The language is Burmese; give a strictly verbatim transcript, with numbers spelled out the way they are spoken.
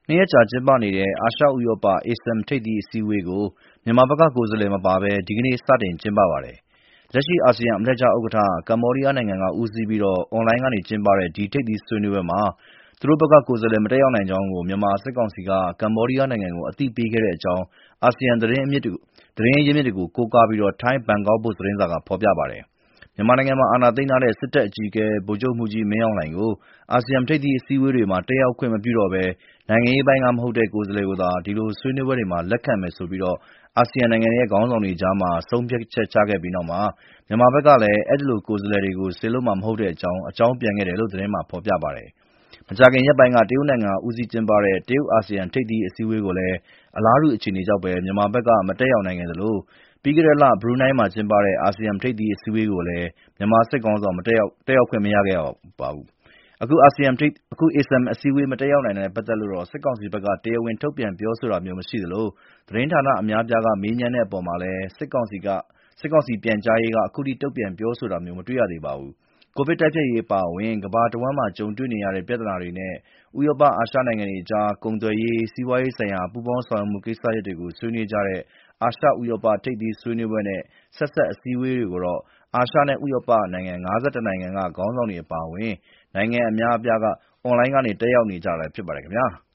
နှစ်ရက်ကြာကျင်းပနေတဲ့ အာရှဥရောပ အေစမ် ထိပ်သီးအစည်းအဝေးကို မြန်မာဘက်ကကိုယ်စားလှယ်မပါဘဲ ဒီကနေ့ စတင်ကျင်းပပါတယ်။ လက်ရှိအာဆီယံအလှည့်ကျဥက္ကဋ္ဌ ကမ္ဘောဒီးယားနိုင်ငံက ဦးစီးပြီး အွန်လိုင်းကနေကျင်းပတဲ့ ဒီထိပ်သီးဆွေးနွေးပွဲမှာ သူတို့ဘက်ကကိုယ်စားလှယ်မတက်ရောက်နိုင်ကြောင်း မြန်မာစစ်ကောင်စီက ကမ္ဘောဒီးယားနိုင်ငံကို အသိပေးခဲ့တဲ့အကြောင်း အာဆီယံသတင်းရင်းမြစ်တွေကို ကိုးကားပြီး ထိုင်းဘန်ကောက်ပို့စ်သတင်းစာက ဖော်ပြပါတယ်။ မြန်မာနိုင်ငံမှာ အာဏာသိမ်းထားတဲ့ စစ်တပ်အကြီးအကဲ ဗိုလ်ချုပ်မှူးကြီးမင်းအောင်လှိုင်ကို အာဆီယံထိပ်သီးအစည်းအဝေးတွေမှာ တက်ရောက်ခွင့်မပြုတော့ဘဲ နိုင်ငံရေးပိုင်းကမဟုတ်တဲ့ ကိုယ်စားလှယ်ကိုသာ ဒီလိုဆွေးနွေးပွဲတွေမှာ လက်ခံမယ်ဆိုပြီး အာဆီယံနိုင်ငံတွေရဲ့ ခေါင်းဆောင်တွေကြား ဆုံးဖြတ်ချက်ချခဲ့ပြီးနောက် မြန်မာဘက်ကလည်း အဲဒီလိုကိုယ်စားလှယ်တွေကို စေလွှတ်မှာမဟုတ်ကြောင်း အကြောင်းပြန်ခဲ့တယ်လို့ သတင်းမှာ ဖော်ပြပါတယ်။ မကြာခင်ရက်ပိုင်းက တရုတ်နိုင်ငံက ဦးစီးကျင်းပတဲ့ တရုတ်-အာဆီယံ ထိပ်သီးအစည်းအဝေးကိုလည်း အလားတူအခြေအနေကြောင့် မြန်မာဘက်က မတက်ရောက်နိုင်ခဲ့သလို ပြီးခဲ့တဲ့လ ဘရူနိုင်းမှာကျင်းပတဲ့ အာဆီယံထိပ်သီးအစည်းအဝေးကိုလည်း မြန်မာစစ်ခေါင်းဆောင် တက်ရောက်ခွင့်မရခဲ့ပါဘူး။ အခု အေစမ် အစည်းအဝေး မတက်ရောက်နိုင်တာနဲ့ပတ်သက်လို့ စစ်ကောင်စီဘက်က တရားဝင်ထုတ်ပြန်ပြောဆိုတာမျိုးမရှိသလို သတင်းဌာနအများအပြားက မေးမြန်းတဲ့အပေါ်မှာလည်း စစ်ကောင်စီပြန်ကြားရေးက ခုထိတုံ့ပြန်ပြောဆိုတာမျိုး မတွေ့ရသေးပါဘူး။ ကိုဗစ်တိုက်ဖျက်ရေးအပါအဝင် ကမ္ဘာတဝန်းမှာကြုံတွေ့နေရတဲ့ ပြဿနာတွေနဲ့ ဥရောပ၊ အာရှနိုင်ငံတွေကြား ကုန်သွယ်ရေး၊ စီးပွားရေးဆိုင်ရာ ပူးပေါင်းဆောင်ရွက်မှုကိစ္စရပ်တွေကို ဆွေးနွေးကြတဲ့ အာရှ-ဥရောပ ထိပ်သီးဆွေးနွေးပွဲနဲ့ ဆက်စပ်အစည်းအဝေးတွေကိုတော့ အာရှနဲ့ ဥရောပနိုင်ငံ ၅၁ နိုင်ငံက ခေါင်းဆောင်တွေအပါအဝင် နိုင်ငံအများအပြား အွန်လိုင်းကနေ တက်ရောက်နေကြတာဖြစ်ပါတယ်ခင်ဗျာ။